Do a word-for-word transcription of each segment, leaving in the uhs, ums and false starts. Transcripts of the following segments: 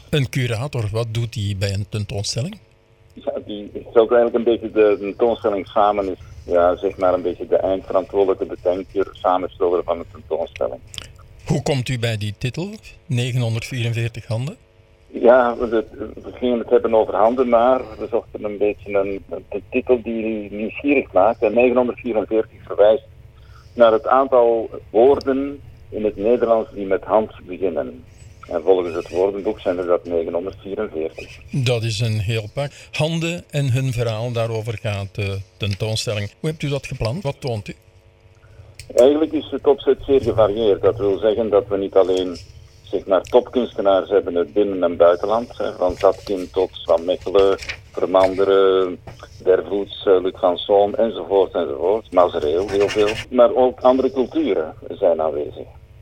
Een curator, wat doet hij bij een tentoonstelling? Ja, die stelt eigenlijk een beetje de tentoonstelling samen. Is ja, zeg maar een beetje de eindverantwoordelijke bedenker, samensteller van de tentoonstelling. Hoe komt u bij die titel, negenhonderdvierenveertig handen? Ja, we, we gingen het hebben over handen, maar we zochten een beetje een, een titel die nieuwsgierig maakt. En negenhonderdvierenveertig verwijst naar het aantal woorden in het Nederlands die met hand beginnen. En volgens het woordenboek zijn er dat negenhonderdvierenveertig. Dat is een heel pak. Handen en hun verhaal, daarover gaat de tentoonstelling. Hoe hebt u dat gepland? Wat toont u? Eigenlijk is het opzet zeer gevarieerd. Dat wil zeggen dat we niet alleen zeg maar, topkunstenaars hebben uit binnen- en buitenland. Hè, van Zatkin tot Van Mechelen, Vermanderen, Dervoets, Luc van Zoom enzovoort enzovoort. Mazereel, heel veel. Maar ook andere culturen zijn aanwezig.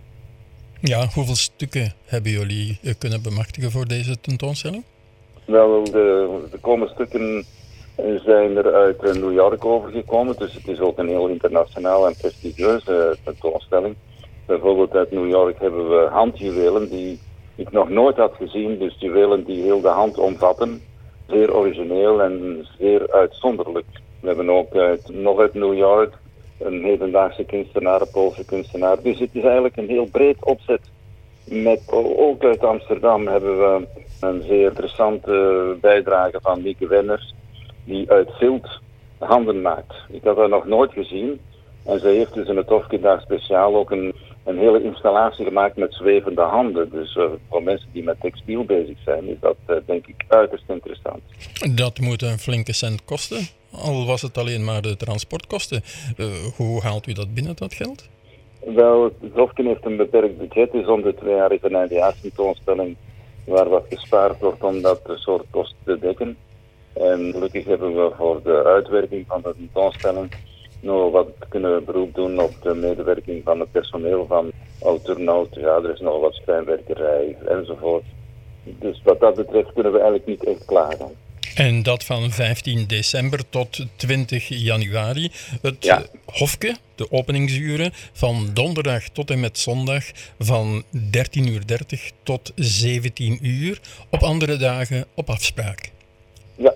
Ja, hoeveel stukken hebben jullie kunnen bemachtigen voor deze tentoonstelling? Wel, de, de komende stukken zijn er uit New York overgekomen. Dus het is ook een heel internationaal en prestigieuze tentoonstelling. Bijvoorbeeld uit New York hebben we handjuwelen die ik nog nooit had gezien. Dus juwelen die heel de hand omvatten. Zeer origineel en zeer uitzonderlijk. We hebben ook uit, nog uit New York een hedendaagse kunstenaar, een Poolse kunstenaar. Dus het is eigenlijk een heel breed opzet. Met, ook uit Amsterdam hebben we een zeer interessante bijdrage van Mieke Wenners, die uit vilt handen maakt. Ik had dat nog nooit gezien. En zij heeft dus in het Hofje daar speciaal ook een, een hele installatie gemaakt met zwevende handen. Dus uh, voor mensen die met textiel bezig zijn, is dat uh, denk ik uiterst interessant. Dat moet een flinke cent kosten, al was het alleen maar de transportkosten. Uh, hoe haalt u dat binnen, dat geld? Wel, het Hofje heeft een beperkt budget, dus om de twee jaar is een eindejaarstentoonstelling waar wat gespaard wordt om dat soort kosten te dekken. En gelukkig hebben we voor de uitwerking van de tentoonstelling nog wat kunnen beroep doen op de medewerking van het personeel van Oud-Turnhout. Ja, er is nog wat schrijnwerkerij enzovoort. Dus wat dat betreft kunnen we eigenlijk niet echt klagen. En dat van vijftien december tot twintig januari. Het ja. Hofje, de openingsuren, van donderdag tot en met zondag van dertien uur dertig tot zeventien uur. Op andere dagen op afspraak. Ja.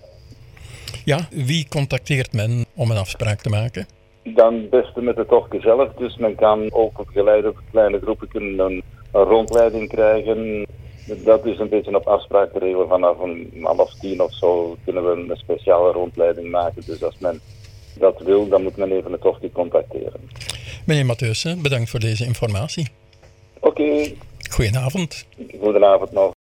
Ja, wie contacteert men om een afspraak te maken? Dan het beste met het Hofje zelf. Dus men kan ook geleid op kleine groepen kunnen een, een rondleiding krijgen. Dat is een beetje op afspraak te regelen. Vanaf een half tien of zo kunnen we een speciale rondleiding maken. Dus als men dat wil, dan moet men even het Hofje contacteren. Meneer Matheusen, bedankt voor deze informatie. Oké. Okay. Goedenavond. Goedenavond nog.